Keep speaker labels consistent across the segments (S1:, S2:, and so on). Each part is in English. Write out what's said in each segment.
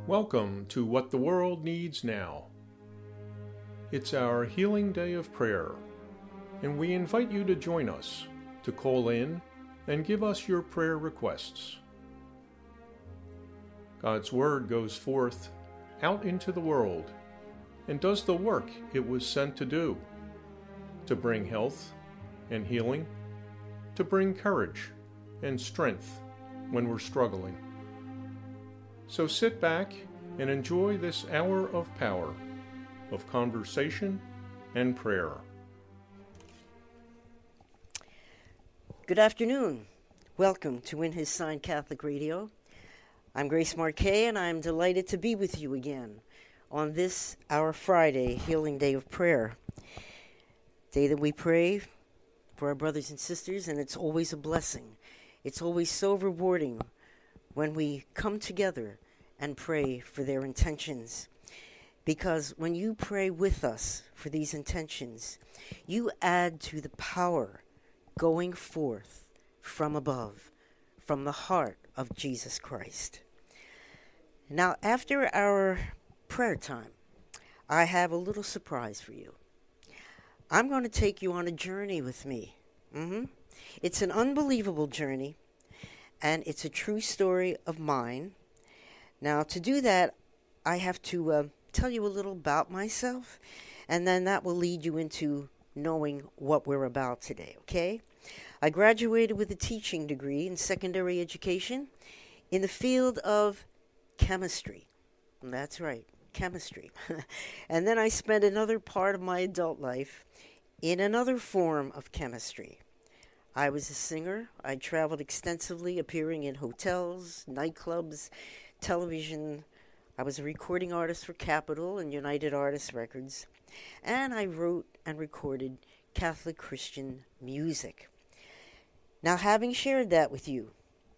S1: Welcome to What the World Needs Now. It's our Healing Day of Prayer, and we invite you to join us to call in and give us your prayer requests. God's Word goes forth out into the world and does the work it was sent to do, to bring health and healing, to bring courage and strength when we're struggling. So sit back and enjoy this hour of power, of conversation and prayer.
S2: Good afternoon. Welcome to In His Sign Catholic Radio. I'm Grace Marquet, and I'm delighted to be with you again on this, our Friday, Healing Day of Prayer. Day that we pray for our brothers and sisters, and it's always a blessing. It's always so rewarding when we come together and pray for their intentions. Because when you pray with us for these intentions, you add to the power going forth from above, from the heart of Jesus Christ. Now, after our prayer time, I have a little surprise for you. I'm going to take you on a journey with me. It's an unbelievable journey, and it's a true story of mine. Now, to do that, I have to tell you a little about myself, and then that will lead you into knowing what we're about today, okay? I graduated with a teaching degree in secondary education in the field of chemistry. That's right, chemistry. And then I spent another part of my adult life in another form of chemistry. I was a singer. I traveled extensively, appearing in hotels, nightclubs, television. I was a recording artist for Capitol and United Artists Records. And I wrote and recorded Catholic Christian music. Now, having shared that with you,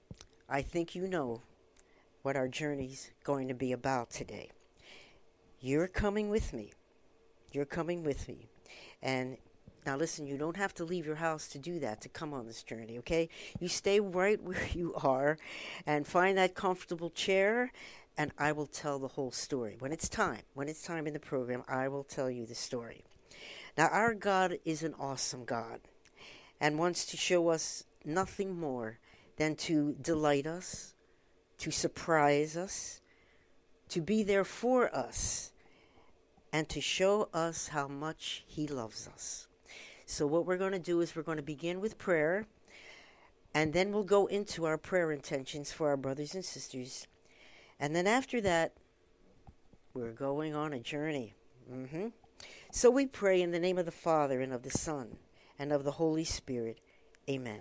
S2: I think you know what our journey's going to be about today. You're coming with me. You're coming with me. And now listen, you don't have to leave your house to do that, to come on this journey, okay? You stay right where you are and find that comfortable chair, and I will tell the whole story. When it's time in the program, I will tell you the story. Now, our God is an awesome God and wants to show us nothing more than to delight us, to surprise us, to be there for us, and to show us how much He loves us. So what we're going to do is we're going to begin with prayer, and then we'll go into our prayer intentions for our brothers and sisters. And then after that, we're going on a journey. So we pray in the name of the Father, and of the Son, and of the Holy Spirit. Amen.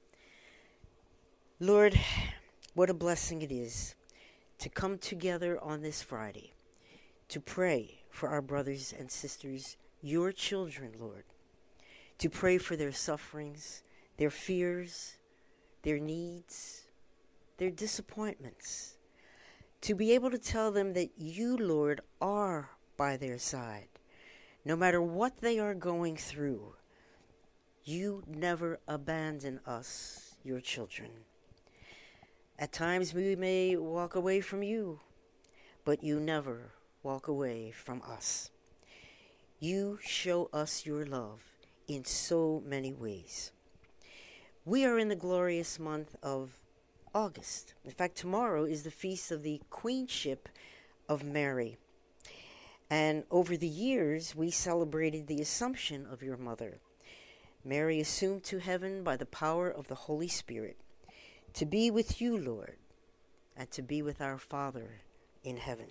S2: Lord, what a blessing it is to come together on this Friday to pray for our brothers and sisters, your children, Lord. To pray for their sufferings, their fears, their needs, their disappointments. To be able to tell them that you, Lord, are by their side. No matter what they are going through, you never abandon us, your children. At times we may walk away from you, but you never walk away from us. You show us your love in so many ways. We are in the glorious month of August. In fact, tomorrow is the feast of the Queenship of Mary. And over the years, we celebrated the Assumption of your mother. Mary assumed to heaven by the power of the Holy Spirit, to be with you, Lord, and to be with our Father in heaven.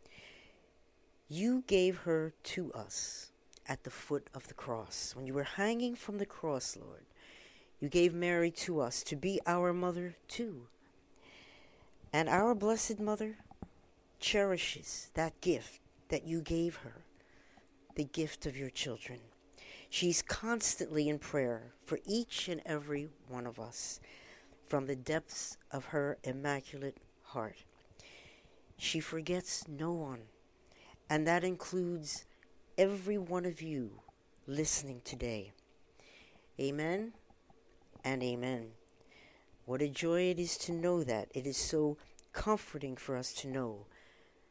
S2: You gave her to us at the foot of the cross. When you were hanging from the cross, Lord, you gave Mary to us to be our mother too. And our Blessed Mother cherishes that gift that you gave her, the gift of your children. She's constantly in prayer for each and every one of us from the depths of her immaculate heart. She forgets no one, and that includes every one of you listening today. Amen and amen. What a joy it is to know that. It is so comforting for us to know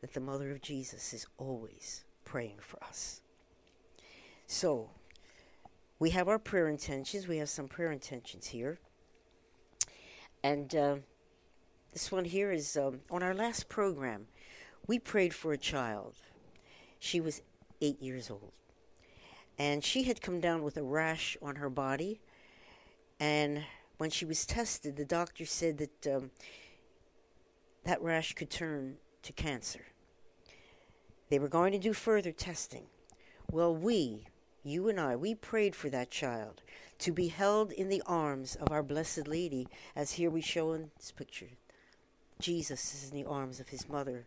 S2: that the Mother of Jesus is always praying for us. So, we have our prayer intentions. We have some prayer intentions here. And this one here is on our last program, we prayed for a child. She was 8 years old. And she had come down with a rash on her body. And when she was tested, the doctor said that that rash could turn to cancer. They were going to do further testing. Well, you and I, we prayed for that child to be held in the arms of our Blessed Lady, as here we show in this picture. Jesus is in the arms of his mother.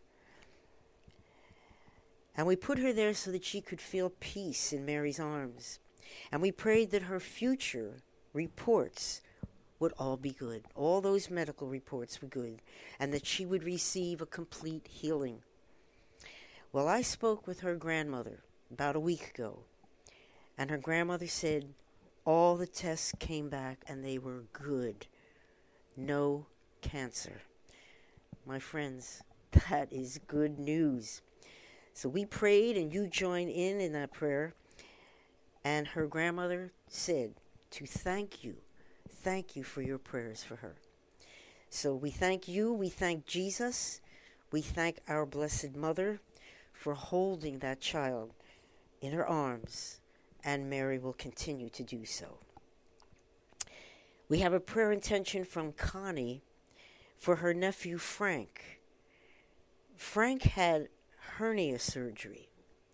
S2: And we put her there so that she could feel peace in Mary's arms. And we prayed that her future reports would all be good. All those medical reports were good. And that she would receive a complete healing. Well, I spoke with her grandmother about a week ago. And her grandmother said all the tests came back and they were good. No cancer. My friends, that is good news. So we prayed and you joined in that prayer. And her grandmother said to thank you for your prayers for her. So we thank you, we thank Jesus, we thank our Blessed Mother for holding that child in her arms, and Mary will continue to do so. We have a prayer intention from Connie for her nephew Frank. Frank had hernia surgery.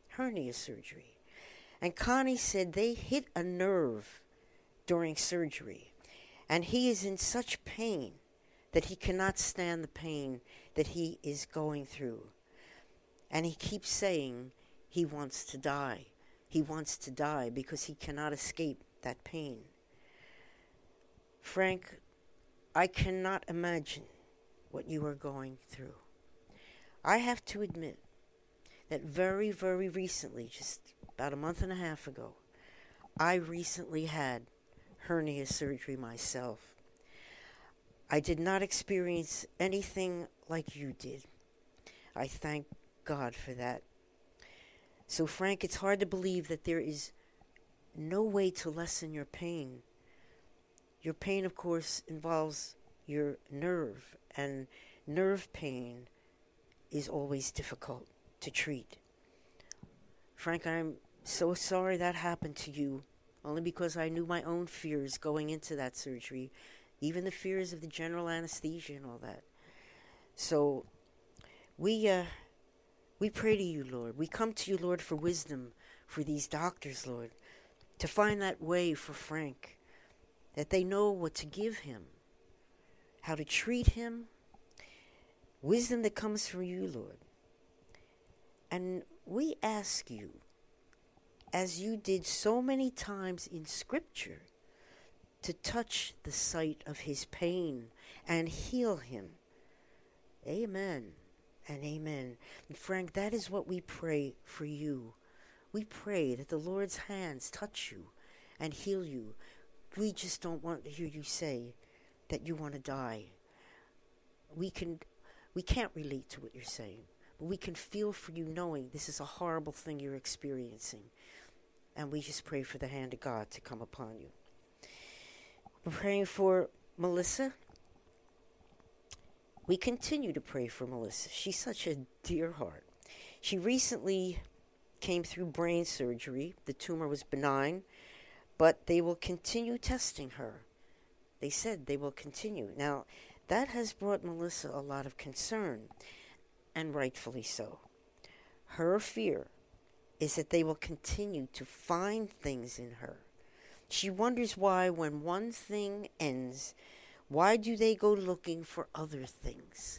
S2: And Connie said they hit a nerve during surgery, and he is in such pain that he cannot stand the pain that he is going through. And he keeps saying he wants to die. He wants to die because he cannot escape that pain. Frank, I cannot imagine what you are going through. I have to admit that very, very recently, just about a month and a half ago, I recently had hernia surgery myself. I did not experience anything like you did. I thank God for that. So, Frank, it's hard to believe that there is no way to lessen your pain. Your pain, of course, involves your nerve, and nerve pain is always difficult to treat. Frank, I'm so sorry that happened to you, only because I knew my own fears going into that surgery, even the fears of the general anesthesia and all that. So, we pray to you, Lord. We come to you, Lord, for wisdom for these doctors, Lord, to find that way for Frank, that they know what to give him, how to treat him, wisdom that comes from you, Lord. And we ask you, as you did so many times in Scripture, to touch the site of his pain and heal him. Amen and amen. And Frank, that is what we pray for you. We pray that the Lord's hands touch you and heal you. We just don't want to hear you say that you want to die. We can't relate to what you're saying, but we can feel for you knowing this is a horrible thing you're experiencing. And we just pray for the hand of God to come upon you. We're praying for Melissa. We continue to pray for Melissa. She's such a dear heart. She recently came through brain surgery. The tumor was benign, but they will continue testing her. They said they will continue. Now, that has brought Melissa a lot of concern, and rightfully so. Her fear is that they will continue to find things in her. She wonders why, when one thing ends, why do they go looking for other things?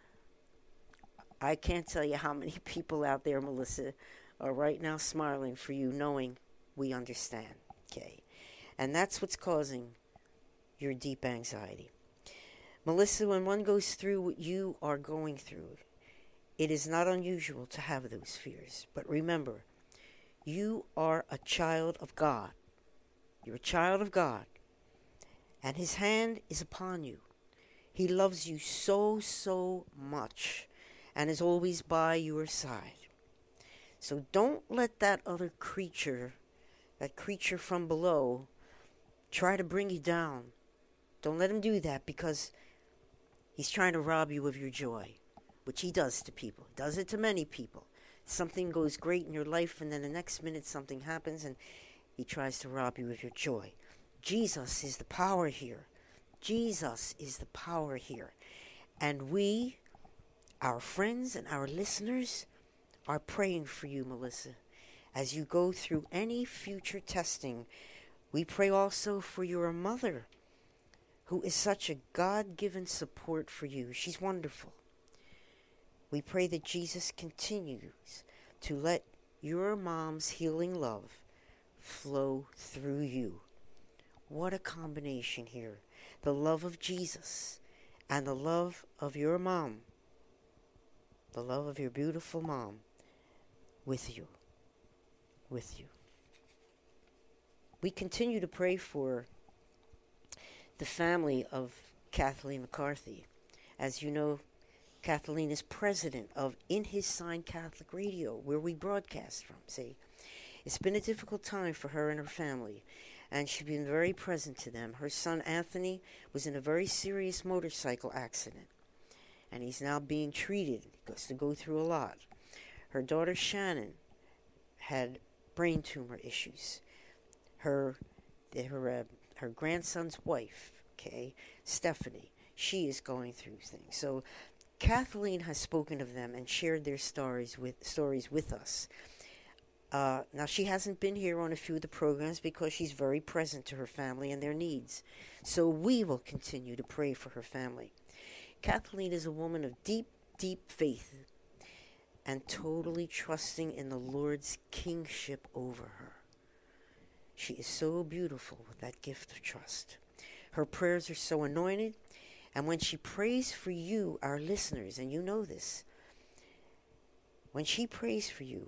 S2: I can't tell you how many people out there, Melissa, are right now smiling for you, knowing we understand, okay? And that's what's causing your deep anxiety. Melissa, when one goes through what you are going through, it is not unusual to have those fears. But remember, you are a child of God. You're a child of God. And His hand is upon you. He loves you so, so much. and is always by your side. So don't let that other creature, that creature from below, try to bring you down. Don't let him do that, because he's trying to rob you of your joy, which he does to people. He does it to many people. Something goes great in your life, and then the next minute something happens, and he tries to rob you of your joy. Jesus is the power here. Jesus is the power here. And we, our friends and our listeners, are praying for you, Melissa. As you go through any future testing, we pray also for your mother, who is such a God-given support for you. She's wonderful. We pray that Jesus continues to let your mom's healing love flow through you. What a combination here. The love of Jesus and the love of your mom. The love of your beautiful mom with you. With you. We continue to pray for the family of Kathleen McCarthy. As you know, Kathleen is president of In His Sign Catholic Radio, where we broadcast from, see. It's been a difficult time for her and her family, and she's been very present to them. Her son, Anthony, was in a very serious motorcycle accident, and he's now being treated. He has to go through a lot. Her daughter, Shannon, had brain tumor issues. Her grandson's wife, Stephanie, she is going through things. So Kathleen has spoken of them and shared their stories with us. Now, she hasn't been here on a few of the programs because she's very present to her family and their needs. So we will continue to pray for her family. Kathleen is a woman of deep, deep faith and totally trusting in the Lord's kingship over her. She is so beautiful with that gift of trust. Her prayers are so anointed, and when she prays for you, our listeners, and you know this, when she prays for you,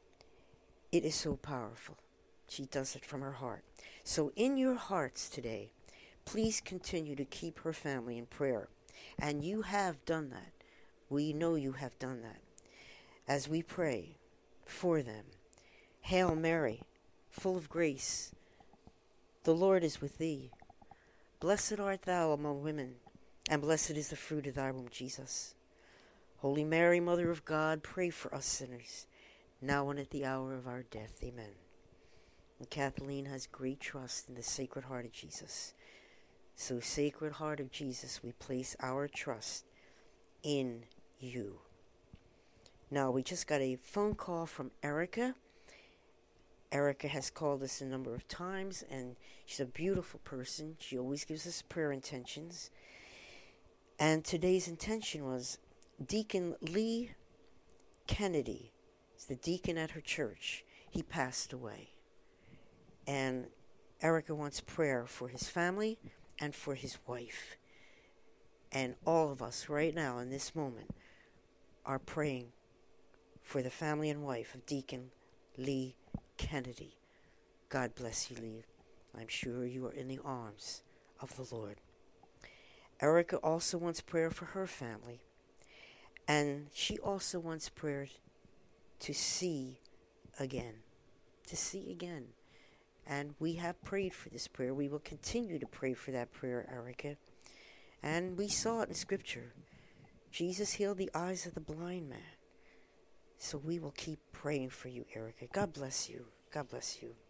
S2: it is so powerful. She does it from her heart. So in your hearts today, please continue to keep her family in prayer. And you have done that. We know you have done that. As we pray for them, Hail Mary, full of grace, the Lord is with thee. Blessed art thou among women, and blessed is the fruit of thy womb, Jesus. Holy Mary, Mother of God, pray for us sinners, now and at the hour of our death. Amen. And Kathleen has great trust in the Sacred Heart of Jesus. So, Sacred Heart of Jesus, we place our trust in you. Now, we just got a phone call from Erica. Erica has called us a number of times, and she's a beautiful person. She always gives us prayer intentions. And today's intention was Deacon Lee Kennedy. He's the deacon at her church. He passed away. And Erica wants prayer for his family and for his wife. And all of us right now in this moment are praying for the family and wife of Deacon Lee Kennedy. God bless you, Lee. I'm sure you are in the arms of the Lord. Erica also wants prayer for her family. And she also wants prayer to see again. To see again. And we have prayed for this prayer. We will continue to pray for that prayer, Erica. And we saw it in Scripture. Jesus healed the eyes of the blind man. So we will keep praying for you, Erica. God bless you. God bless you.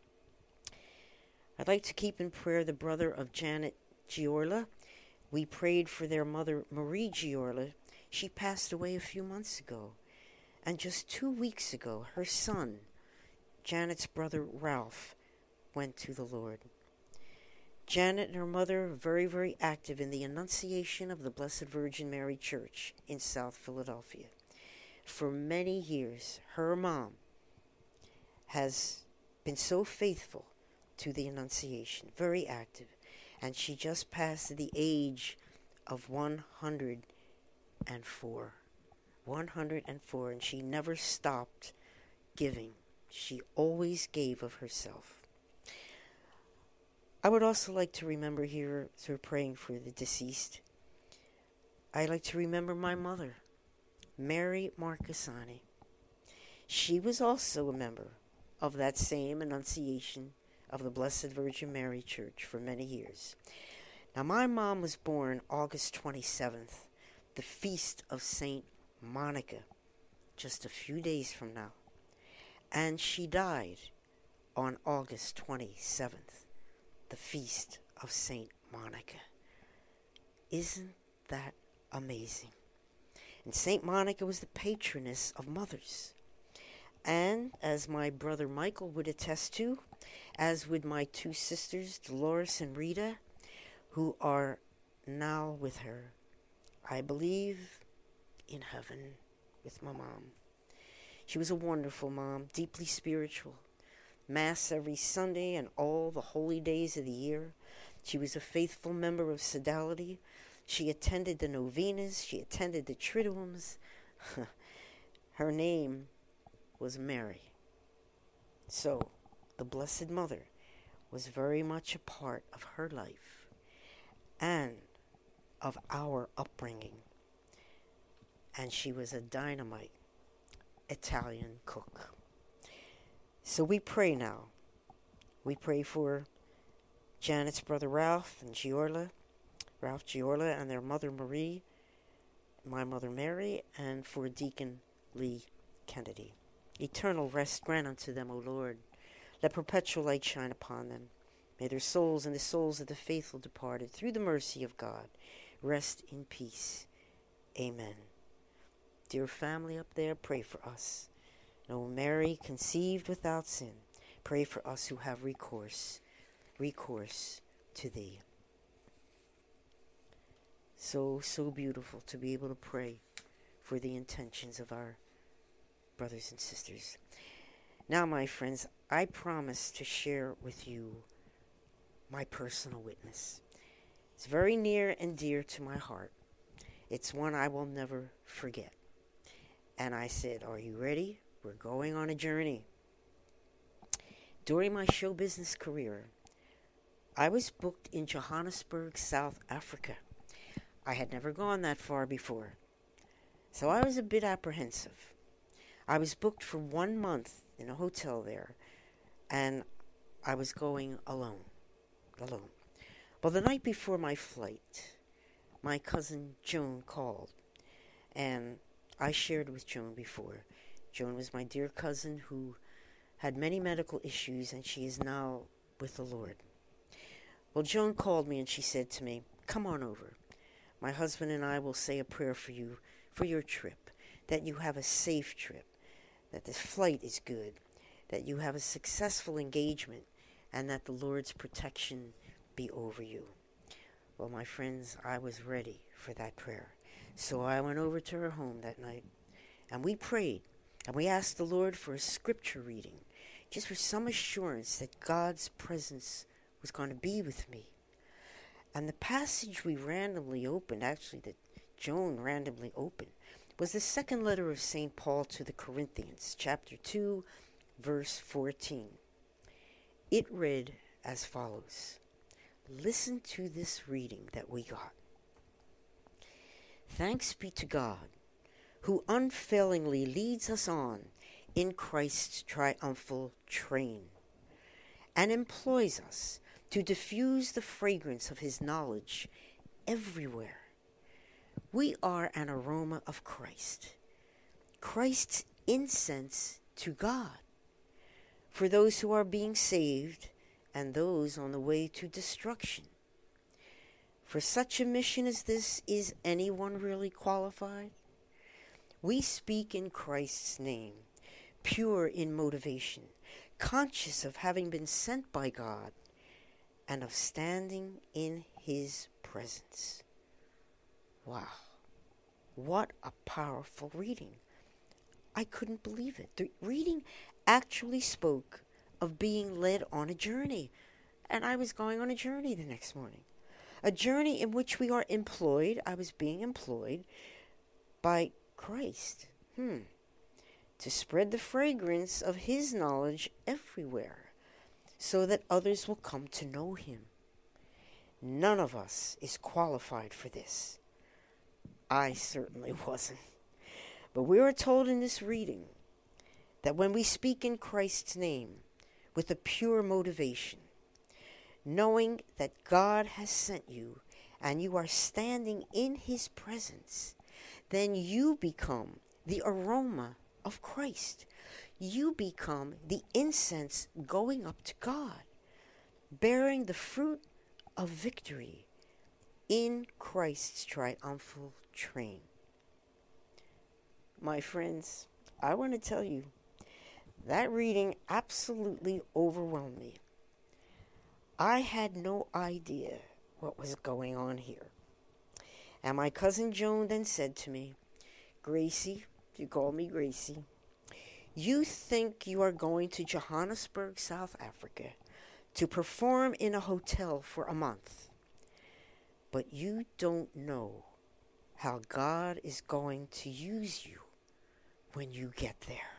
S2: I'd like to keep in prayer the brother of Janet Giorla. We prayed for their mother, Marie Giorla. She passed away a few months ago. And just 2 weeks ago, her son, Janet's brother Ralph, went to the Lord. Janet and her mother are very, very active in the Annunciation of the Blessed Virgin Mary Church in South Philadelphia. For many years, her mom has been so faithful to the Annunciation, very active, and she just passed the age of 104. 104, and she never stopped giving. She always gave of herself. I would also like to remember here, as we're praying for the deceased, I like to remember my mother, Mary Marcassani. She was also a member of that same Annunciation of the Blessed Virgin Mary Church for many years. Now, my mom was born August 27th, the feast of Saint Monica, just a few days from now. And she died on August 27th, the feast of Saint Monica. Isn't that amazing? And Saint Monica was the patroness of mothers. And as my brother Michael would attest to, as would my two sisters, Dolores and Rita, who are now with her, I believe, in heaven with my mom. She was a wonderful mom, deeply spiritual. Mass every Sunday and all the holy days of the year. She was a faithful member of Sodality. She attended the novenas. She attended the Triduums. Her name was Mary. So, the Blessed Mother was very much a part of her life and of our upbringing. And she was a dynamite Italian cook. So we pray now. We pray for Janet's brother Ralph and Ralph Giorla and their mother Marie, my mother Mary, and for Deacon Lee Kennedy. Eternal rest grant unto them, O Lord. Let perpetual light shine upon them. May their souls and the souls of the faithful departed, through the mercy of God, rest in peace. Amen. Dear family up there, pray for us. And O Mary, conceived without sin, pray for us who have recourse to thee. So beautiful to be able to pray for the intentions of our brothers and sisters. Now, my friends, I promise to share with you my personal witness. It's very near and dear to my heart. It's one I will never forget. And I said, are you ready? We're going on a journey. During my show business career, I was booked in Johannesburg, South Africa. I had never gone that far before, so I was a bit apprehensive. I was booked for 1 month in a hotel there, and I was going alone. Well, the night before my flight, my cousin Joan called, and I shared with Joan before. Joan was my dear cousin who had many medical issues, and she is now with the Lord. Well, Joan called me, and she said to me, come on over. My husband and I will say a prayer for you, for your trip, that you have a safe trip, that the flight is good, that you have a successful engagement, and that the Lord's protection be over you. Well, my friends, I was ready for that prayer. So I went over to her home that night, and we prayed, and we asked the Lord for a scripture reading, just for some assurance that God's presence was going to be with me. And the passage we randomly opened, actually that Joan randomly opened, was the second letter of St. Paul to the Corinthians, chapter 2, verse 14. It read as follows. Listen to this reading that we got. Thanks be to God, who unfailingly leads us on in Christ's triumphal train, and employs us to diffuse the fragrance of his knowledge everywhere. We are an aroma of Christ, Christ's incense to God, for those who are being saved and those on the way to destruction. For such a mission as this, is anyone really qualified? We speak in Christ's name, pure in motivation, conscious of having been sent by God, and of standing in his presence. Wow. What a powerful reading. I couldn't believe it. The reading actually spoke of being led on a journey. And I was going on a journey the next morning. A journey in which we are employed. I was being employed by Christ. To spread the fragrance of his knowledge everywhere, so that others will come to know him. None of us is qualified for this. I certainly wasn't. But we are told in this reading that when we speak in Christ's name with a pure motivation, knowing that God has sent you and you are standing in his presence, then you become the aroma of Christ. You become the incense going up to God, bearing the fruit of victory in Christ's triumphal train. My friends, I want to tell you, that reading absolutely overwhelmed me. I had no idea what was going on here. And my cousin Joan then said to me, Gracie, you call me Gracie, you think you are going to Johannesburg, South Africa, to perform in a hotel for a month. But you don't know how God is going to use you when you get there.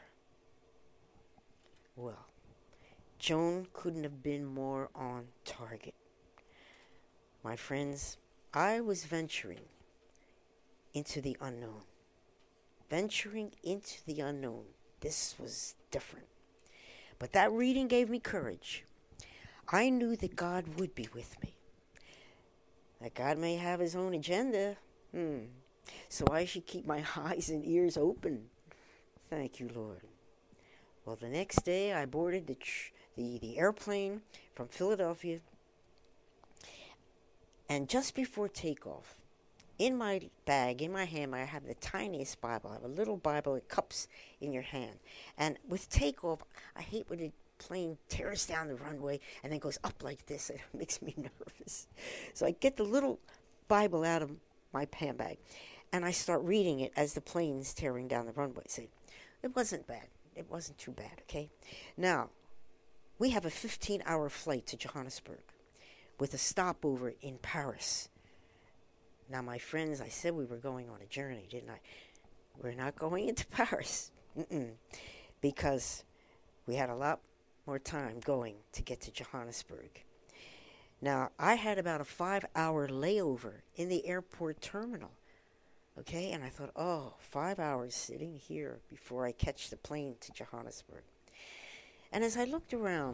S2: Well, Joan couldn't have been more on target. My friends, I was venturing into the unknown. Venturing into the unknown. This was different. But that reading gave me courage. I knew that God would be with me. That God may have his own agenda. So I should keep my eyes and ears open. Thank you, Lord. Well, the next day I boarded the airplane from Philadelphia. And just before takeoff, in my bag, in my hand, I have the tiniest Bible. I have a little Bible that cups in your hand. And with takeoff, I hate when the plane tears down the runway and then goes up like this. It makes me nervous. So I get the little Bible out of my handbag, and I start reading it as the plane's tearing down the runway. So it wasn't bad. It wasn't too bad, okay? Now, we have a 15-hour flight to Johannesburg with a stopover in Paris. Now, my friends, I said we were going on a journey, didn't I? We're not going into Paris. Because we had a lot more time going to get to Johannesburg. Now, I had about a 5-hour layover in the airport terminal. Okay, and I thought, 5 hours sitting here before I catch the plane to Johannesburg. And as I looked around,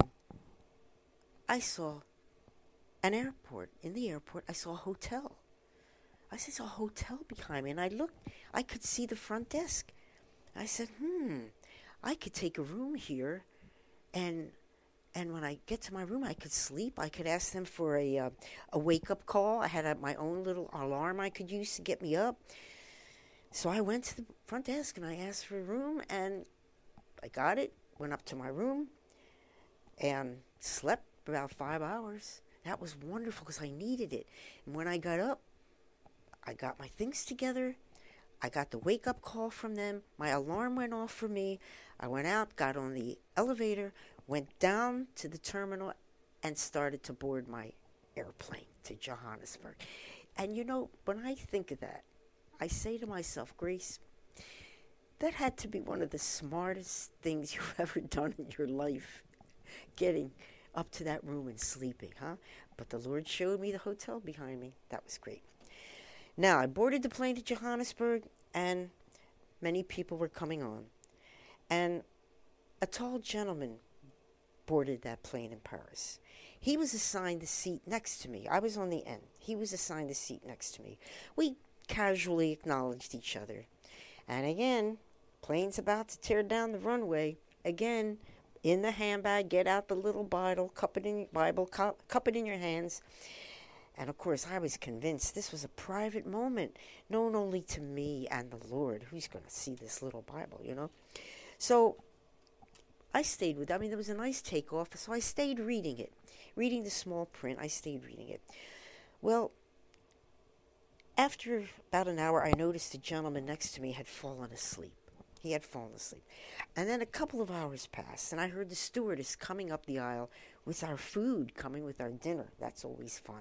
S2: I saw an airport. In the airport, I saw a hotel. I saw a hotel behind me, and I looked. I could see the front desk. I said, I could take a room here, and when I get to my room, I could sleep. I could ask them for a wake-up call. I had my own little alarm I could use to get me up. So I went to the front desk, and I asked for a room, and I got it, went up to my room, and slept for about 5 hours. That was wonderful because I needed it. And when I got up, I got my things together. I got the wake-up call from them. My alarm went off for me. I went out, got on the elevator, went down to the terminal, and started to board my airplane to Johannesburg. And you know, when I think of that, I say to myself, Grace, that had to be one of the smartest things you've ever done in your life, getting up to that room and sleeping, huh? But the Lord showed me the hotel behind me. That was great. Now, I boarded the plane to Johannesburg, and many people were coming on. And a tall gentleman boarded that plane in Paris. He was assigned the seat next to me. I was on the end. He was assigned the seat next to me. We casually acknowledged each other. And again, plane's about to tear down the runway. Again, in the handbag, get out the little Bible, cup it in your hands. And of course, I was convinced this was a private moment, known only to me and the Lord. Who's going to see this little Bible, you know? So I stayed with it. I mean, there was a nice takeoff, so I stayed reading it. Reading the small print, I stayed reading it. Well, after about an hour, I noticed the gentleman next to me had fallen asleep. He had fallen asleep. And then a couple of hours passed, and I heard the stewardess coming up the aisle with our food, coming with our dinner. That's always fun.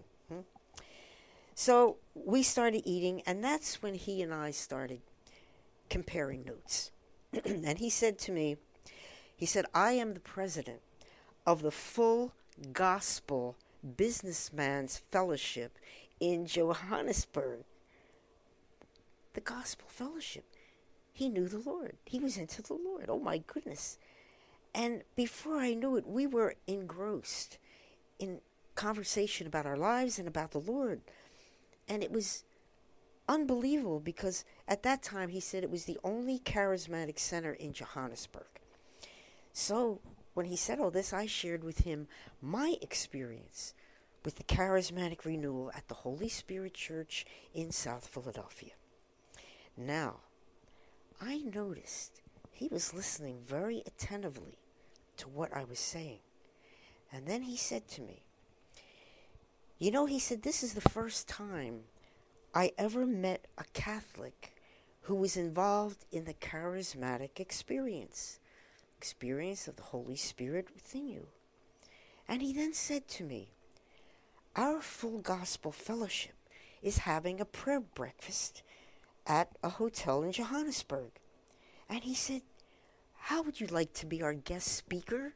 S2: So we started eating, and that's when he and I started comparing notes. And he said to me, I am the president of the Full Gospel Businessman's Fellowship in Johannesburg. The Gospel Fellowship. he knew the Lord. He was into the Lord. Oh, my goodness. And before I knew it, we were engrossed in conversation about our lives and about the Lord. And it was unbelievable because at that time he said it was the only charismatic center in Johannesburg. So when he said all this, I shared with him my experience with the charismatic renewal at the Holy Spirit Church in South Philadelphia. Now, I noticed he was listening very attentively to what I was saying. And then he said to me, you know, he said, this is the first time I ever met a Catholic who was involved in the charismatic experience of the Holy Spirit within you. And he then said to me, our Full Gospel Fellowship is having a prayer breakfast at a hotel in Johannesburg. And he said, how would you like to be our guest speaker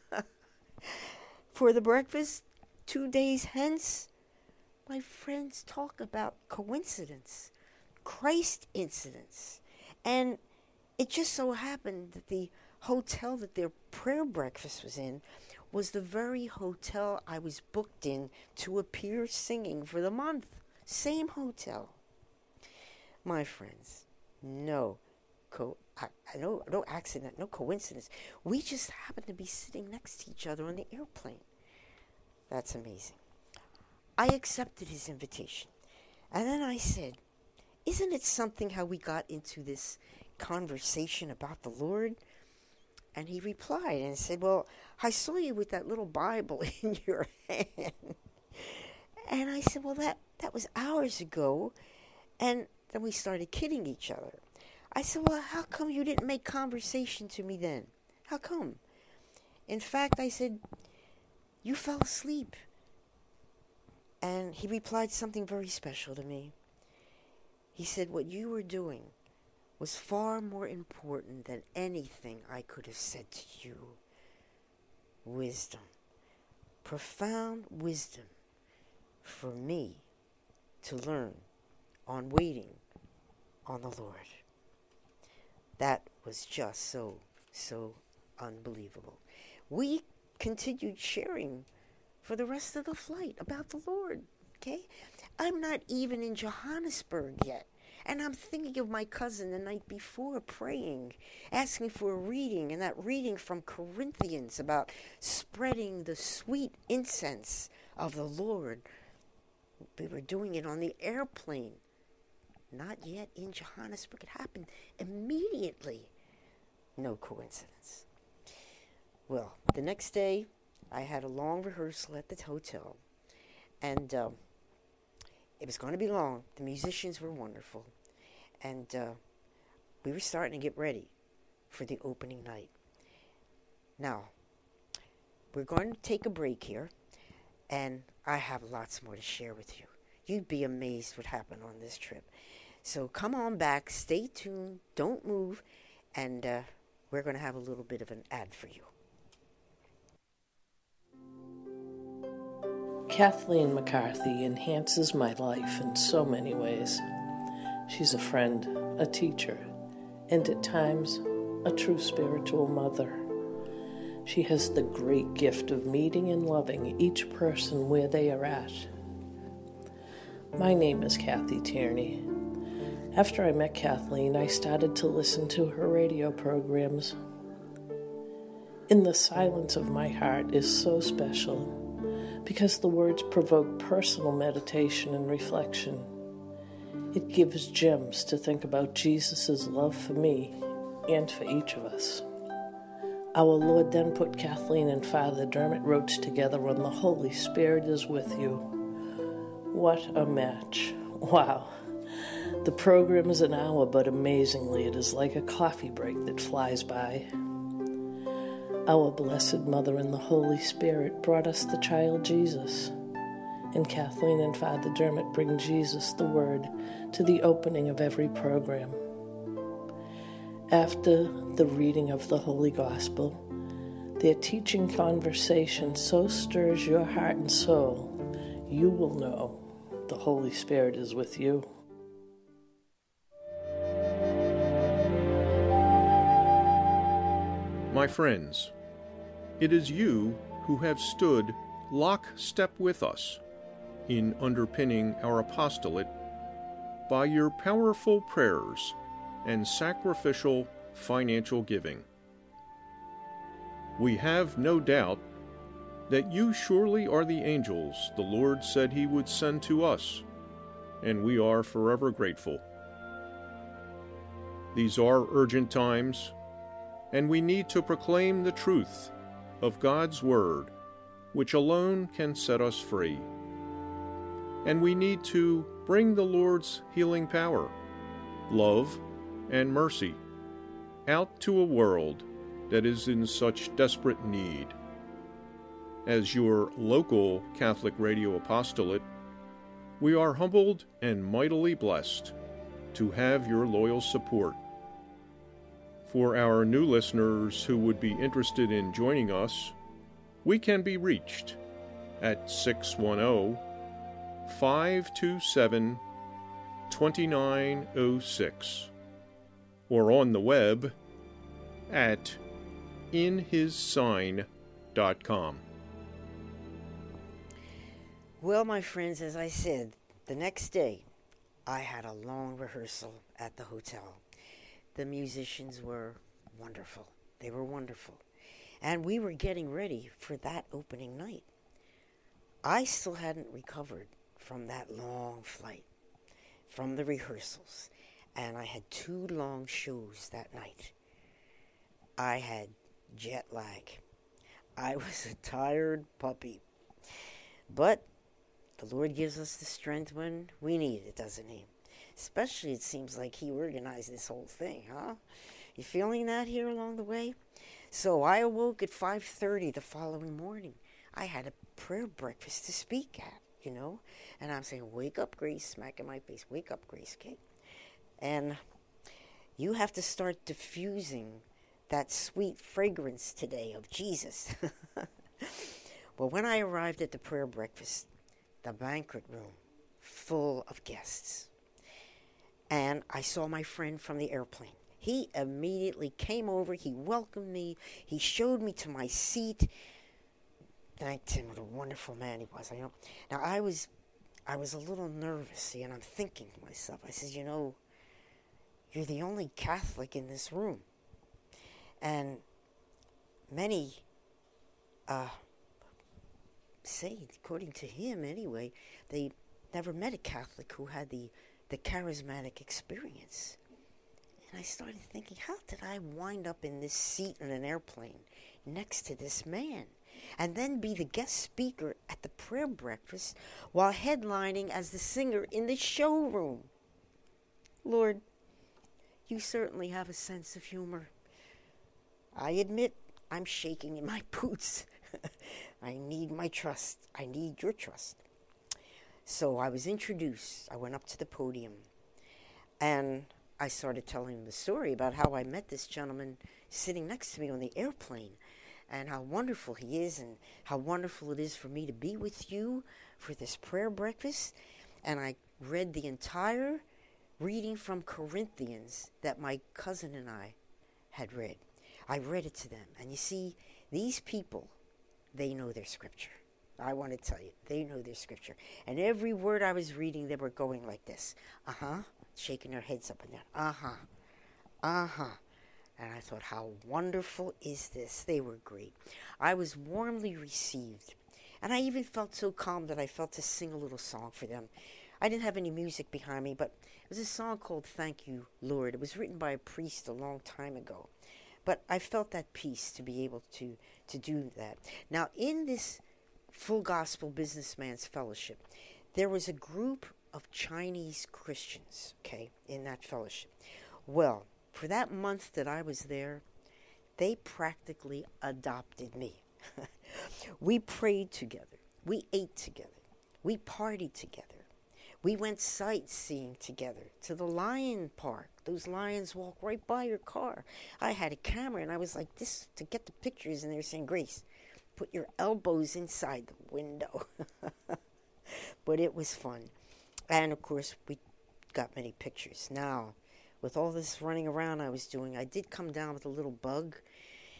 S2: for the breakfast 2 days hence? My friends, talk about coincidence, Christ incidents. And it just so happened that the hotel that their prayer breakfast was in was the very hotel I was booked in to appear singing for the month. Same hotel. My friends, no accident, no coincidence. We just happened to be sitting next to each other on the airplane. That's amazing. I accepted his invitation. And then I said, isn't it something how we got into this conversation about the Lord? And he replied and said, well, I saw you with that little Bible in your hand. And I said, well, that was hours ago. And then we started kidding each other. I said, well, how come you didn't make conversation to me then? How come? In fact, I said, you fell asleep. And he replied something very special to me. He said, what you were doing was far more important than anything I could have said to you. Wisdom. Profound wisdom for me to learn on waiting on the Lord. That was just so unbelievable. We continued sharing for the rest of the flight about the Lord, okay? I'm not even in Johannesburg yet. And I'm thinking of my cousin the night before praying, asking for a reading, and that reading from Corinthians about spreading the sweet incense of the Lord. We were doing it on the airplane. Not yet in Johannesburg. It happened immediately. No coincidence. Well, the next day, I had a long rehearsal at the hotel. And it was going to be long. The musicians were wonderful. And we were starting to get ready for the opening night. Now, we're going to take a break here. And I have lots more to share with you. You'd be amazed what happened on this trip. So come on back, stay tuned, don't move, and we're going to have a little bit of an ad for you.
S3: Kathleen McCarthy enhances my life in so many ways. She's a friend, a teacher, and at times, a true spiritual mother. She has the great gift of meeting and loving each person where they are at. My name is Kathy Tierney. After I met Kathleen, I started to listen to her radio programs. In the Silence of My Heart is so special because the words provoke personal meditation and reflection. It gives gems to think about Jesus' love for me and for each of us. Our Lord then put Kathleen and Father Dermot Roach together on The Holy Spirit is with you. What a match. Wow. The program is an hour, but amazingly it is like a coffee break that flies by. Our Blessed Mother and the Holy Spirit brought us the child Jesus, and Kathleen and Father Dermot bring Jesus, the Word, to the opening of every program. After the reading of the Holy Gospel, their teaching conversation so stirs your heart and soul, you will know the Holy Spirit is with you.
S1: My friends, it is you who have stood lockstep with us in underpinning our apostolate by your powerful prayers and sacrificial financial giving. We have no doubt that you surely are the angels the Lord said he would send to us, and we are forever grateful. These are urgent times, and we need to proclaim the truth of God's Word, which alone can set us free. And we need to bring the Lord's healing power, love, and mercy out to a world that is in such desperate need. As your local Catholic Radio Apostolate, we are humbled and mightily blessed to have your loyal support. For our new listeners who would be interested in joining us, we can be reached at 610-527-2906 or on the web at inhissign.com.
S2: Well, my friends, as I said, the next day I had a long rehearsal at the hotel. The musicians were wonderful. They were wonderful. And we were getting ready for that opening night. I still hadn't recovered from that long flight, from the rehearsals. And I had 2 long shows that night. I had jet lag. I was a tired puppy. But the Lord gives us the strength when we need it, doesn't he? Especially, it seems like he organized this whole thing, huh? You feeling that here along the way? So I awoke at 5:30 the following morning. I had a prayer breakfast to speak at, And I'm saying, wake up, Grace, smacking my face. Wake up, Grace, Kate. And you have to start diffusing that sweet fragrance today of Jesus. Well, when I arrived at the prayer breakfast, the banquet room full of guests, and I saw my friend from the airplane. He immediately came over. He welcomed me. He showed me to my seat. Thanked him. What a wonderful man he was. Now, I was a little nervous, and I'm thinking to myself, I said, you're the only Catholic in this room. And many say, according to him anyway, they never met a Catholic who had the charismatic experience. And I started thinking, how did I wind up in this seat in an airplane next to this man? And then be the guest speaker at the prayer breakfast while headlining as the singer in the showroom. Lord, you certainly have a sense of humor. I admit I'm shaking in my boots. I need my trust. I need your trust. So I was introduced. I went up to the podium, and I started telling him the story about how I met this gentleman sitting next to me on the airplane, and how wonderful he is, and how wonderful it is for me to be with you for this prayer breakfast. And I read the entire reading from Corinthians that my cousin and I had read. I read it to them. And you see, these people, they know their scripture. I want to tell you, they know their scripture. And every word I was reading, they were going like this. Shaking their heads up and down. And I thought, how wonderful is this? They were great. I was warmly received. And I even felt so calm that I felt to sing a little song for them. I didn't have any music behind me, but it was a song called Thank You, Lord. It was written by a priest a long time ago. But I felt that peace to be able to do that. Now, in this Full Gospel Businessman's Fellowship, there was a group of Chinese Christians, in that fellowship. Well, for that month that I was there, they practically adopted me. We prayed together. We ate together. We partied together. We went sightseeing together to the lion park. Those lions walk right by your car. I had a camera, and I was like this to get the pictures, and they were saying, Grace, put your elbows inside the window. But it was fun. And, of course, we got many pictures. Now, with all this running around I was doing, I did come down with a little bug.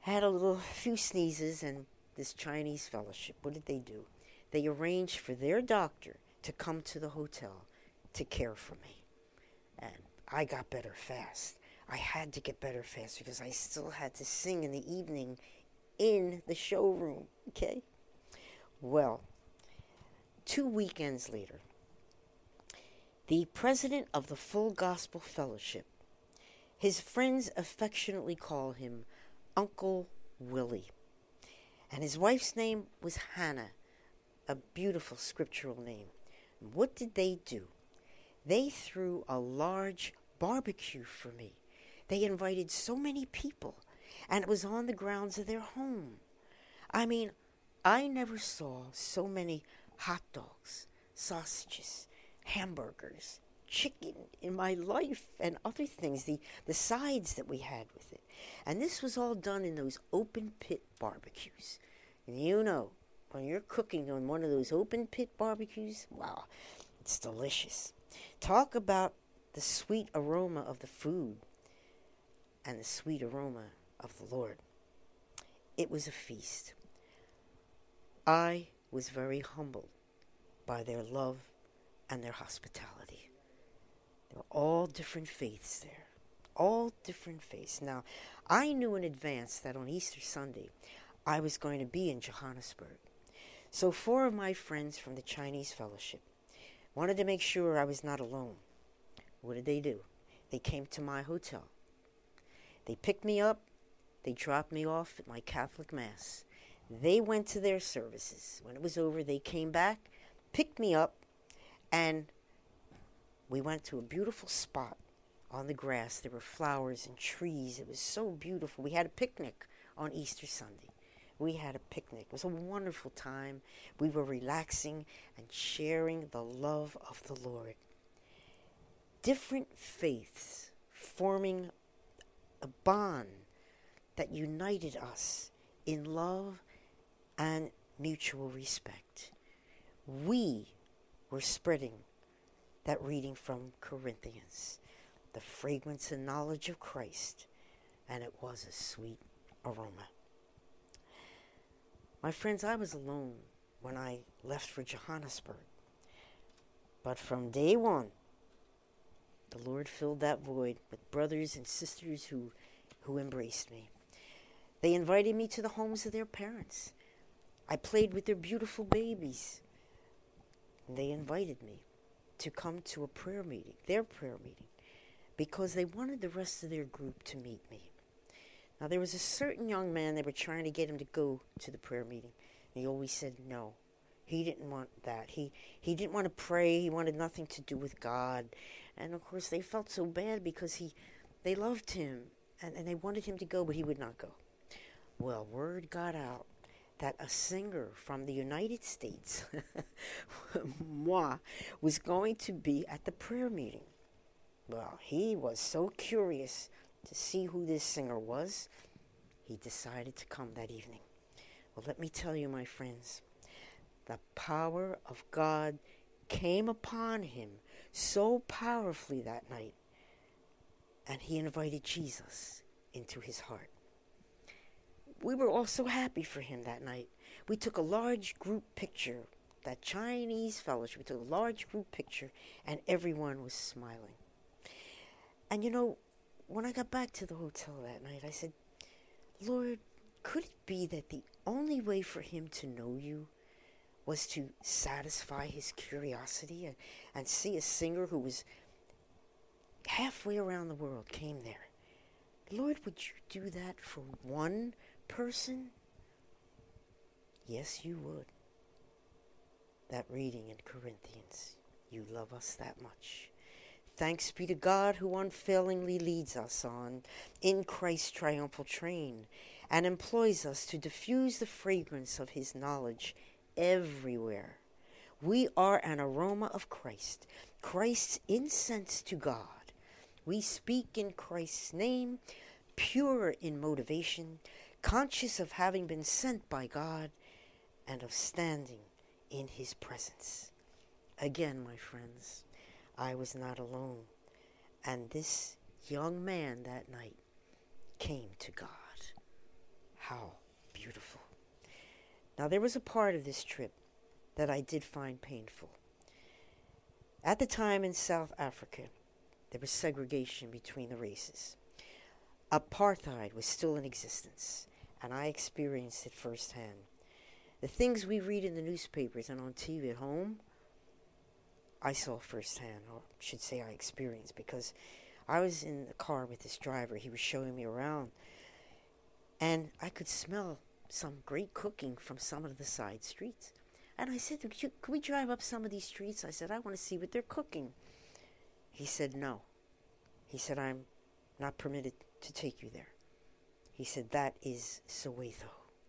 S2: Had a few sneezes, and this Chinese fellowship, what did they do? They arranged for their doctor to come to the hotel to care for me. And I got better fast. I had to get better fast because I still had to sing in the evening in the showroom, okay? Well, 2 weekends later, the president of the Full Gospel Fellowship, his friends affectionately call him Uncle Willie, and his wife's name was Hannah, a beautiful scriptural name. What did they do? They threw a large barbecue for me. They invited so many people, and it was on the grounds of their home. I mean, I never saw so many hot dogs, sausages, hamburgers, chicken in my life, and other things, the sides that we had with it. And this was all done in those open pit barbecues. And you know, when you're cooking on one of those open pit barbecues, wow, it's delicious. Talk about the sweet aroma of the food and the sweet aroma of the Lord. It was a feast. I was very humbled by their love and their hospitality. There were all different faiths there. All different faiths. Now, I knew in advance that on Easter Sunday, I was going to be in Johannesburg. So 4 of my friends from the Chinese Fellowship wanted to make sure I was not alone. What did they do? They came to my hotel. They picked me up. They dropped me off at my Catholic Mass. They went to their services. When it was over, they came back, picked me up, and we went to a beautiful spot on the grass. There were flowers and trees. It was so beautiful. We had a picnic on Easter Sunday. We had a picnic. It was a wonderful time. We were relaxing and sharing the love of the Lord. Different faiths forming a bond that united us in love and mutual respect. We were spreading that reading from Corinthians, the fragrance and knowledge of Christ, and it was a sweet aroma. My friends, I was alone when I left for Johannesburg. But from day one, the Lord filled that void with brothers and sisters who embraced me. They invited me to the homes of their parents. I played with their beautiful babies. And they invited me to come to a prayer meeting, their prayer meeting, because they wanted the rest of their group to meet me. Now, there was a certain young man, they were trying to get him to go to the prayer meeting. And he always said no. He didn't want that. He didn't want to pray. He wanted nothing to do with God. And, of course, they felt so bad because they loved him. And they wanted him to go, but he would not go. Well, word got out that a singer from the United States, moi, was going to be at the prayer meeting. Well, he was so curious to see who this singer was, he decided to come that evening. Well, let me tell you, my friends, the power of God came upon him so powerfully that night, and he invited Jesus into his heart. We were all so happy for him that night. We took a large group picture, that Chinese fellowship, we took a large group picture, and everyone was smiling. And you know, when I got back to the hotel that night, I said, Lord, could it be that the only way for him to know you was to satisfy his curiosity and see a singer who was halfway around the world came there? Lord, would you do that for one person? Yes, you would. That reading in Corinthians, you love us that much. Thanks be to God who unfailingly leads us on in Christ's triumphal train and employs us to diffuse the fragrance of his knowledge everywhere. We are an aroma of Christ, Christ's incense to God. We speak in Christ's name, pure in motivation, conscious of having been sent by God and of standing in his presence. Again, my friends, I was not alone, and this young man that night came to God. How beautiful. Now, there was a part of this trip that I did find painful. At the time in South Africa, there was segregation between the races. Apartheid was still in existence, and I experienced it firsthand. The things we read in the newspapers and on TV at home, I saw firsthand, or should say I experienced, because I was in the car with this driver. He was showing me around, and I could smell some great cooking from some of the side streets. And I said, could we drive up some of these streets? I said, I want to see what they're cooking. He said, no. He said, I'm not permitted to take you there. He said, that is Soweto.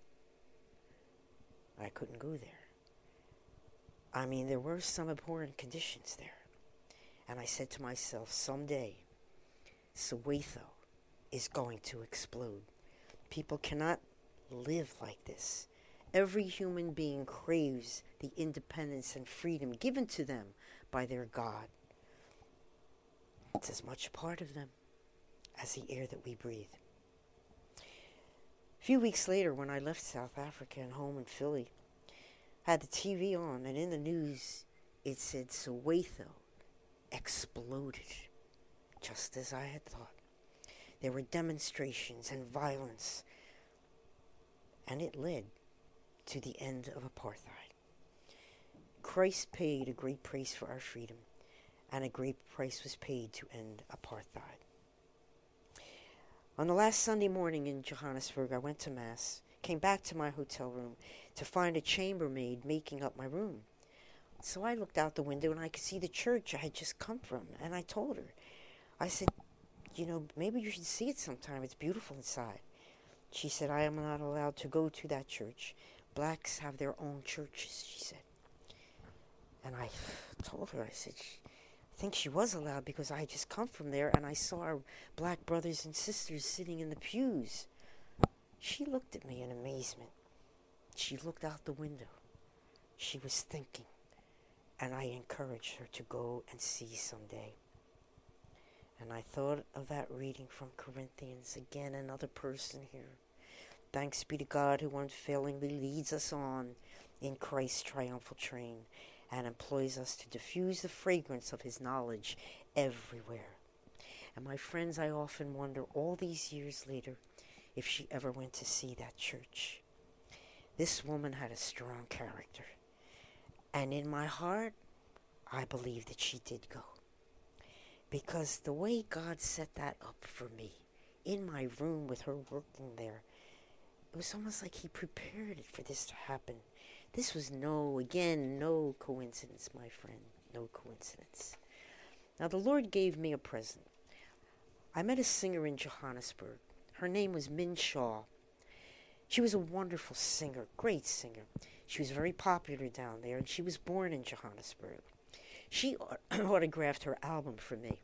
S2: I couldn't go there. I mean, there were some abhorrent conditions there. And I said to myself, someday, Soweto is going to explode. People cannot live like this. Every human being craves the independence and freedom given to them by their God. It's as much a part of them as the air that we breathe. A few weeks later, when I left South Africa and home in Philly, I had the TV on, and in the news, it said Soweto exploded, just as I had thought. There were demonstrations and violence, and it led to the end of apartheid. Christ paid a great price for our freedom, and a great price was paid to end apartheid. On the last Sunday morning in Johannesburg, I went to Mass, came back to my hotel room to find a chambermaid making up my room. So I looked out the window and I could see the church I had just come from, and I told her, I said, maybe you should see it sometime. It's beautiful inside. She said, I am not allowed to go to that church. Blacks have their own churches, she said. And I told her, I said, I think she was allowed because I had just come from there and I saw our black brothers and sisters sitting in the pews. She looked at me in amazement. She looked out the window. She was thinking, and I encouraged her to go and see someday. And I thought of that reading from Corinthians, again, another person here. Thanks be to God who unfailingly leads us on in Christ's triumphal train and employs us to diffuse the fragrance of his knowledge everywhere. And my friends, I often wonder, all these years later, if she ever went to see that church. This woman had a strong character. And in my heart, I believe that she did go. Because the way God set that up for me, in my room with her working there, it was almost like he prepared it for this to happen. This was no coincidence, my friend. No coincidence. Now, the Lord gave me a present. I met a singer in Johannesburg. Her name was Min Shaw. She was a wonderful singer, great singer. She was very popular down there, and she was born in Johannesburg. She autographed her album for me.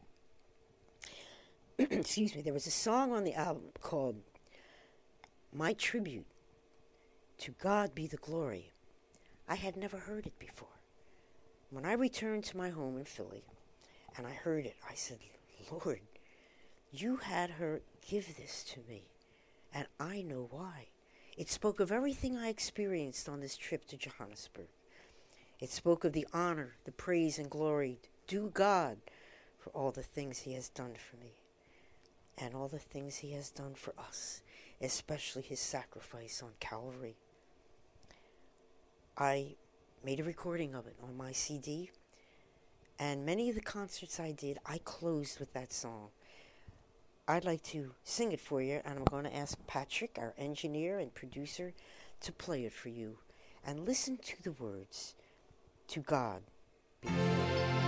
S2: Excuse me, there was a song on the album called My Tribute to God Be the Glory. I had never heard it before. When I returned to my home in Philly and I heard it, I said, Lord, you had her give this to me, and I know why. It spoke of everything I experienced on this trip to Johannesburg. It spoke of the honor, the praise, and glory due God for all the things he has done for me and all the things he has done for us, especially his sacrifice on Calvary. I made a recording of it on my CD, and many of the concerts I did, I closed with that song. I'd like to sing it for you, and I'm going to ask Patrick, our engineer and producer, to play it for you. And listen to the words, to God be the glory.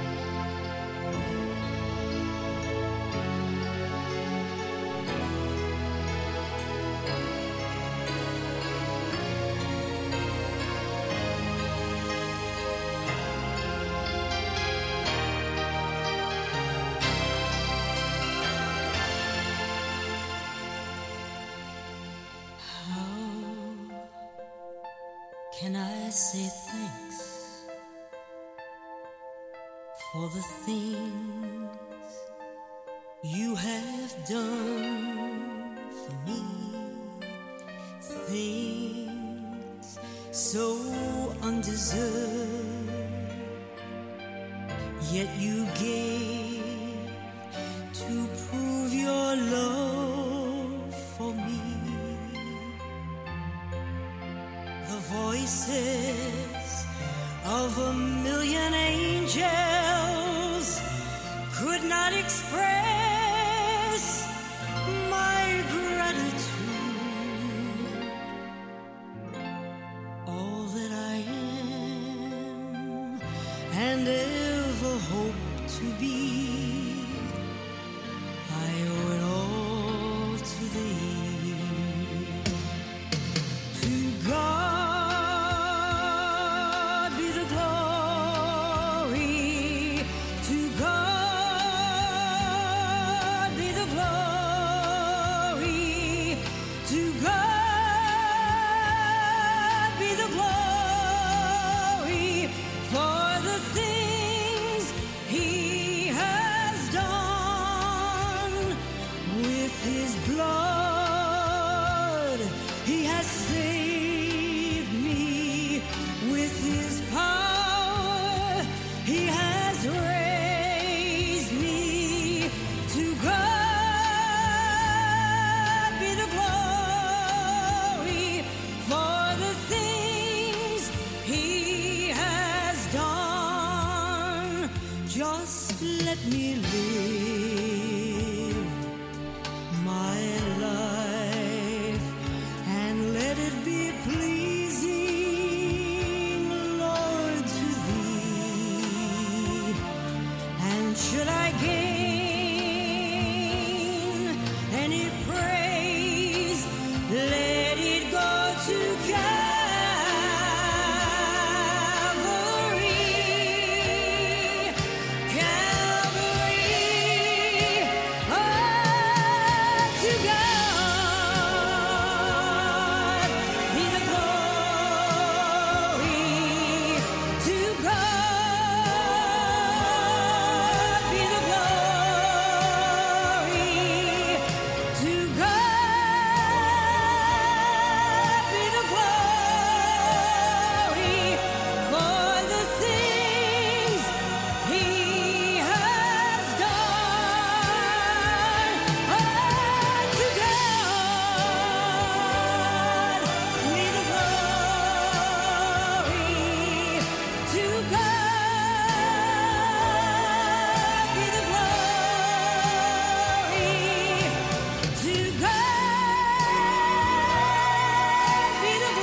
S4: Can I say thanks for the things you have done for me? so undeserved, yet you gave to prove your love for me. The voices of a million angels could not express my gratitude. All that I am and ever hope to be, I owe it all to thee. To God be the glory, to God be the glory, to God be the glory for the things He has done. With His blood He has saved me. With His power He has raised me. To God be the glory for the things He has done. Just let me live my life and let it be pleasing, Lord, to Thee. And should I gain any praise, let it go to Calvary. Calvary, oh, to God be the glory, to God be the glory, to God be the glory for the things He has done. Oh, to God be the glory, to God be the glory, to God be the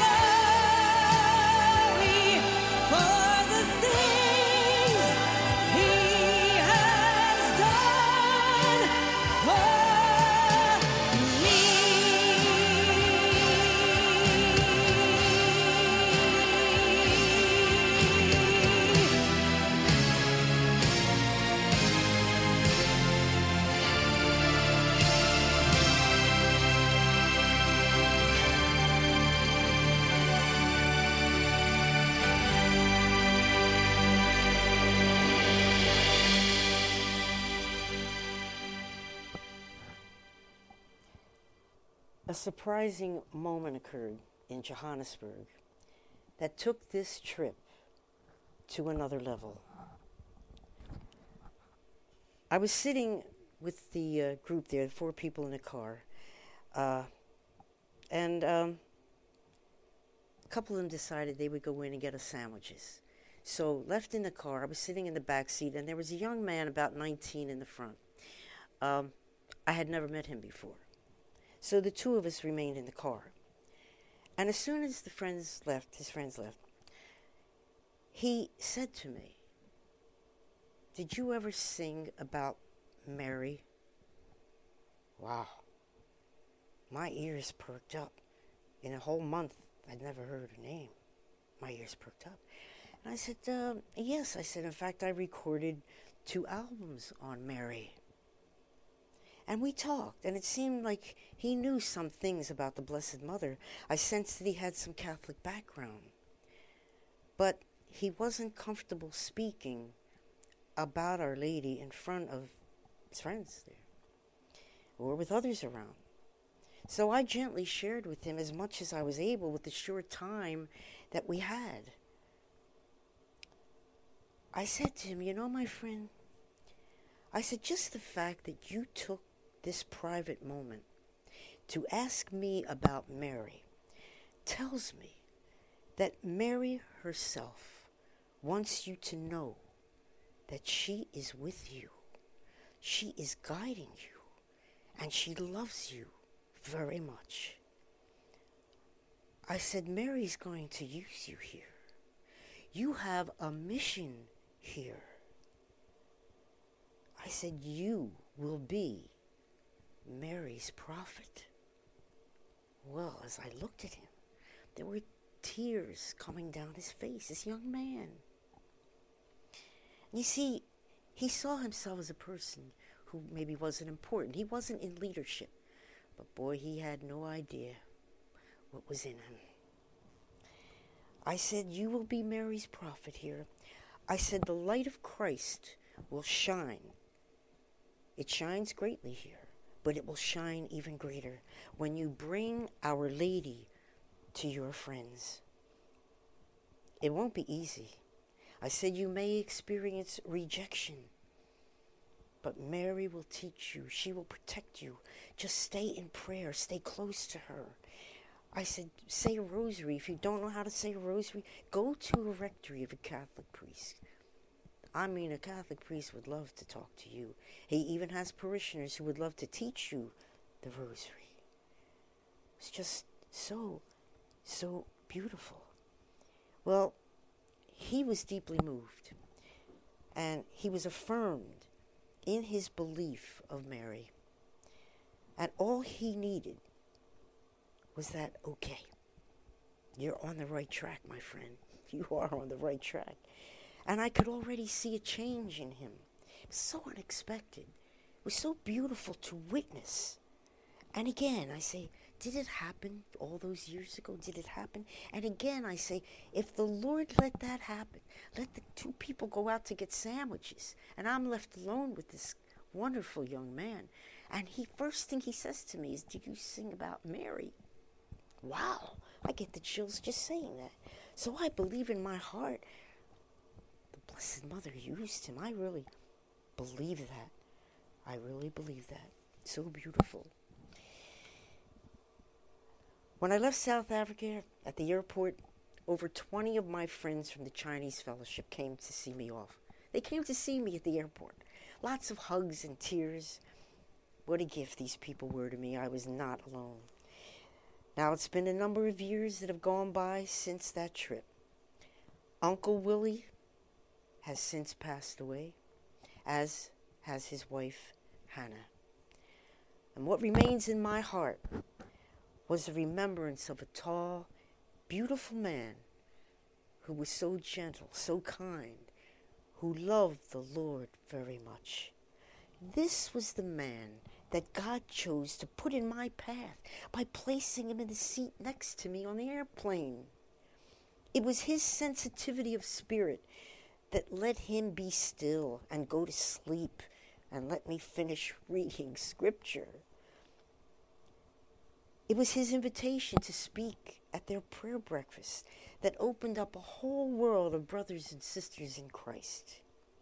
S4: glory for the things He has done for me.
S2: A surprising moment occurred in Johannesburg that took this trip to another level. I was sitting with the group there, 4 people in a car, and a couple of them decided they would go in and get us sandwiches. So left in the car, I was sitting in the back seat, and there was a young man about 19 in the front. I had never met him before. So the 2 of us remained in the car. And as soon as his friends left, he said to me, "Did you ever sing about Mary?" Wow. My ears perked up. In a whole month, I'd never heard her name. My ears perked up. And I said, yes. I said, in fact, I recorded 2 albums on Mary. And we talked, and it seemed like he knew some things about the Blessed Mother. I sensed that he had some Catholic background. But he wasn't comfortable speaking about Our Lady in front of his friends there, or with others around. So I gently shared with him as much as I was able with the short time that we had. I said to him, you know, my friend, I said, just the fact that you took this private moment to ask me about Mary tells me that Mary herself wants you to know that she is with you. She is guiding you, and she loves you very much. I said, Mary's going to use you here. You have a mission here. I said, you will be Mary's prophet. Well, as I looked at him, there were tears coming down his face, this young man. You see, he saw himself as a person who maybe wasn't important. He wasn't in leadership. But boy, he had no idea what was in him. I said, you will be Mary's prophet here. I said, the light of Christ will shine. It shines greatly here, but it will shine even greater when you bring Our Lady to your friends. It won't be easy. I said, you may experience rejection, but Mary will teach you. She will protect you. Just stay in prayer. Stay close to her. I said, say a rosary. If you don't know how to say a rosary, go to a rectory of a Catholic priest. I mean, a Catholic priest would love to talk to you. He even has parishioners who would love to teach you the rosary. It's just so beautiful. Well, he was deeply moved, and he was affirmed in his belief of Mary. And all he needed was that, okay, you're on the right track, my friend. You are on the right track. And I could already see a change in him. It was so unexpected. It was so beautiful to witness. And again, I say, did it happen all those years ago? Did it happen? And again, I say, if the Lord let that happen, let the two people go out to get sandwiches, and I'm left alone with this wonderful young man. And first thing he says to me is, did you sing about Mary? Wow, I get the chills just saying that. So I believe in my heart the Blessed Mother used him. I really believe that. I really believe that. So beautiful. When I left South Africa at the airport, over 20 of my friends from the Chinese Fellowship came to see me off. They came to see me at the airport. Lots of hugs and tears. What a gift these people were to me. I was not alone. Now, it's been a number of years that have gone by since that trip. Uncle Willie has since passed away, as has his wife, Hannah. And what remains in my heart was the remembrance of a tall, beautiful man who was so gentle, so kind, who loved the Lord very much. This was the man that God chose to put in my path by placing him in the seat next to me on the airplane. It was his sensitivity of spirit that let him be still and go to sleep and let me finish reading scripture. It was his invitation to speak at their prayer breakfast that opened up a whole world of brothers and sisters in Christ.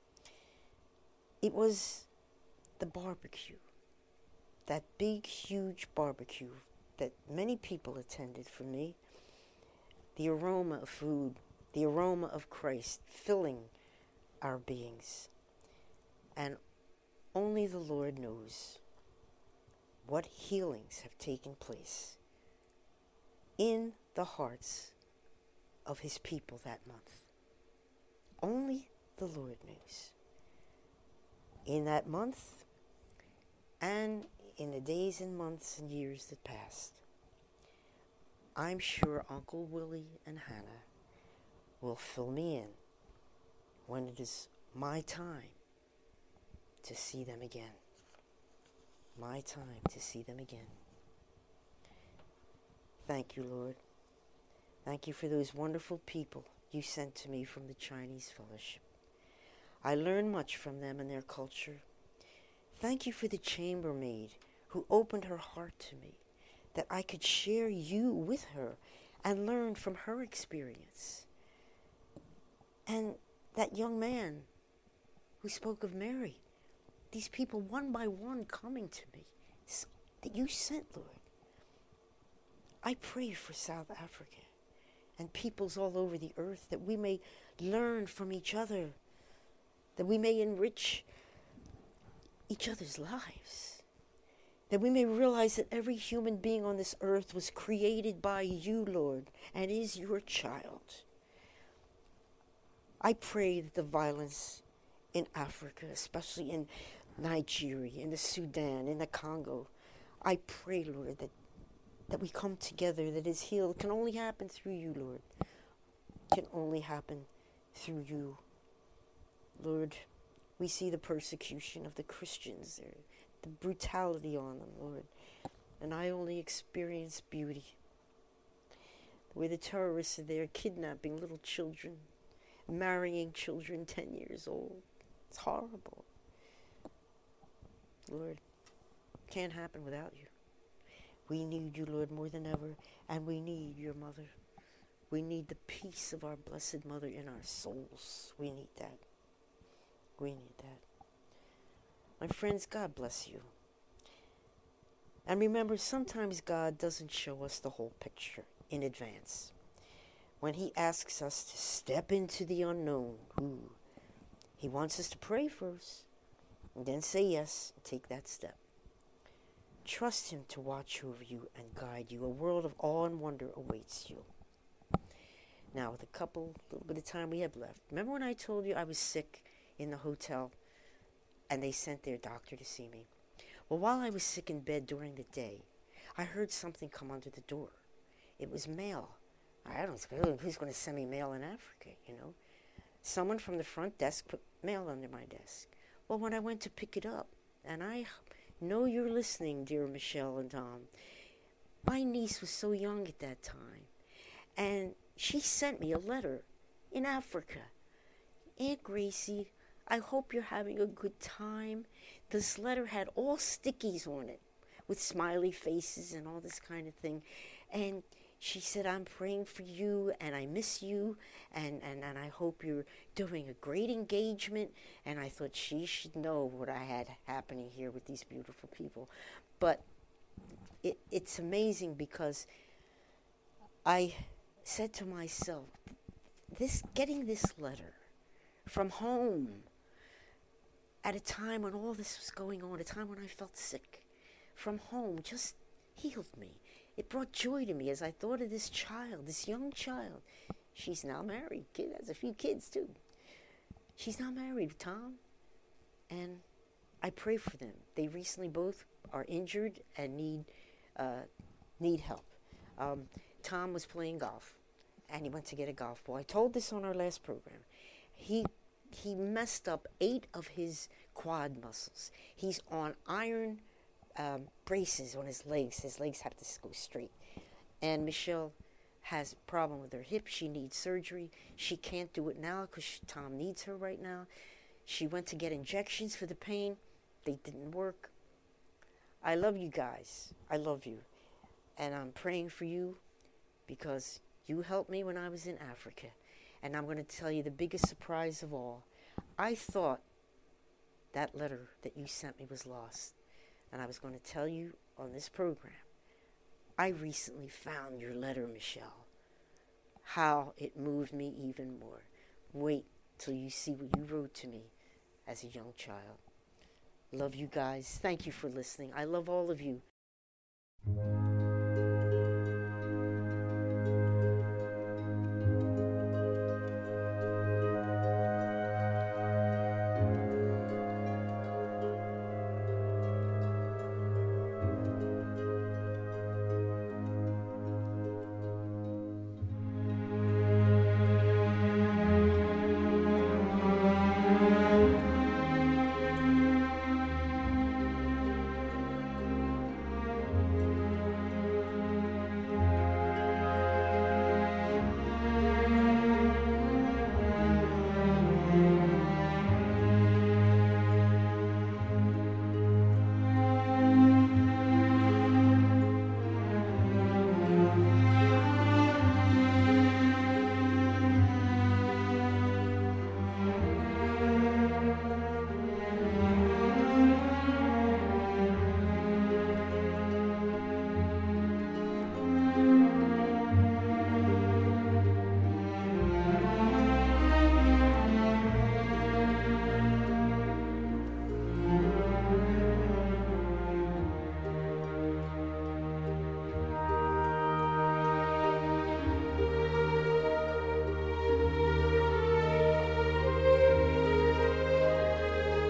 S2: It was the barbecue, that big, huge barbecue that many people attended for me. The aroma of food, the aroma of Christ filling our beings. And only the Lord knows what healings have taken place in the hearts of his people that month. Only the Lord knows. In that month, and in the days and months and years that passed, I'm sure Uncle Willie and Hannah will fill me in when it is my time to see them again. My time to see them again. Thank you, Lord. Thank you for those wonderful people you sent to me from the Chinese Fellowship. I learned much from them and their culture. Thank you for the chambermaid who opened her heart to me, that I could share you with her and learn from her experience. And that young man who spoke of Mary, these people one by one coming to me, that you sent, Lord. I pray for South Africa and peoples all over the earth, that we may learn from each other, that we may enrich each other's lives, that we may realize that every human being on this earth was created by you, Lord, and is your child. I pray that the violence in Africa, especially in Nigeria, in the Sudan, in the Congo, I pray, Lord, that we come together, that is healed. It can only happen through you, Lord. It can only happen through you. Lord, we see the persecution of the Christians there, the brutality on them, Lord. And I only experience beauty. The way the terrorists are there kidnapping little children, marrying children 10 years old. It's horrible. Lord, it can't happen without you. We need you, Lord, more than ever, and we need your mother. We need the peace of our Blessed Mother in our souls. We need that. We need that. My friends, God bless you. And remember, sometimes God doesn't show us the whole picture in advance. When he asks us to step into the unknown, he wants us to pray first, and then say yes, and take that step. Trust him to watch over you and guide you. A world of awe and wonder awaits you. Now, with a little bit of time we have left. Remember when I told you I was sick in the hotel and they sent their doctor to see me? Well, while I was sick in bed during the day, I heard something come under the door. It was mail. I don't know who's going to send me mail in Africa, you know. Someone from the front desk put mail under my desk. Well, when I went to pick it up, and I know you're listening, dear Michelle and Tom. My niece was so young at that time, and she sent me a letter in Africa. Aunt Gracie, I hope you're having a good time. This letter had all stickies on it with smiley faces and all this kind of thing. And she said, I'm praying for you, and I miss you, and I hope you're doing a great engagement. And I thought she should know what I had happening here with these beautiful people. But it's amazing, because I said to myself, getting this letter from home at a time when all this was going on, a time when I felt sick, from home, just healed me. It brought joy to me as I thought of this child, this young child. She's now married. Kid has a few kids too. She's now married, Tom. And I pray for them. They recently both are injured and need help. Tom was playing golf, and he went to get a golf ball. I told this on our last program. He messed up 8 of his quad muscles. He's on iron braces on his legs. His legs have to go straight. And Michelle has a problem with her hip. She needs surgery. She can't do it now because Tom needs her right now. She went to get injections for the pain. They didn't work. I love you guys. I love you. And I'm praying for you because you helped me when I was in Africa. And I'm going to tell you the biggest surprise of all. I thought that letter that you sent me was lost. And I was going to tell you on this program, I recently found your letter, Michelle. How it moved me even more. Wait till you see what you wrote to me as a young child. Love you guys. Thank you for listening. I love all of you.